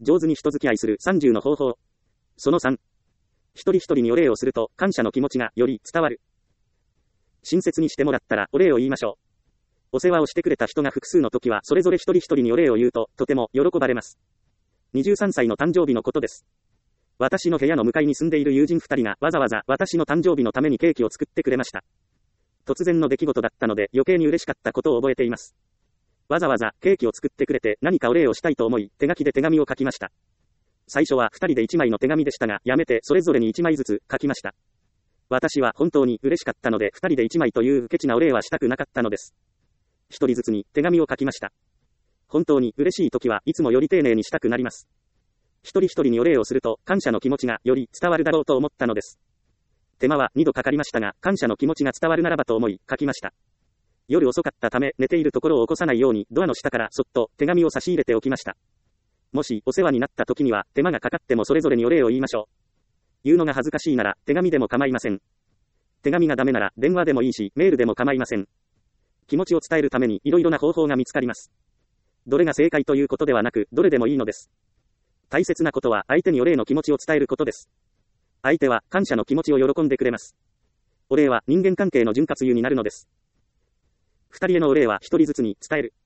上手に人付き合いする30の方法。その3。一人一人にお礼をすると感謝の気持ちがより伝わる。親切にしてもらったらお礼を言いましょう。お世話をしてくれた人が複数の時はそれぞれ一人一人にお礼を言うととても喜ばれます。23歳の誕生日のことです。私の部屋の向かいに住んでいる友人2人がわざわざ私の誕生日のためにケーキを作ってくれました。突然の出来事だったので余計に嬉しかったことを覚えています。わざわざケーキを作ってくれて何かお礼をしたいと思い手書きで手紙を書きました。最初は2人で1枚の手紙でしたがやめてそれぞれに1枚ずつ書きました。私は本当に嬉しかったので2人で1枚というケチなお礼はしたくなかったのです。1人ずつに手紙を書きました。本当に嬉しい時はいつもより丁寧にしたくなります。一人一人にお礼をすると感謝の気持ちがより伝わるだろうと思ったのです。手間は2度かかりましたが感謝の気持ちが伝わるならばと思い書きました。夜遅かったため寝ているところを起こさないようにドアの下からそっと手紙を差し入れておきました。もしお世話になった時には手間がかかってもそれぞれにお礼を言いましょう。言うのが恥ずかしいなら手紙でも構いません。手紙がダメなら電話でもいいしメールでも構いません。気持ちを伝えるためにいろいろな方法が見つかります。どれが正解ということではなくどれでもいいのです。大切なことは相手にお礼の気持ちを伝えることです。相手は感謝の気持ちを喜んでくれます。お礼は人間関係の潤滑油になるのです。2人へのお礼は1人ずつに伝える。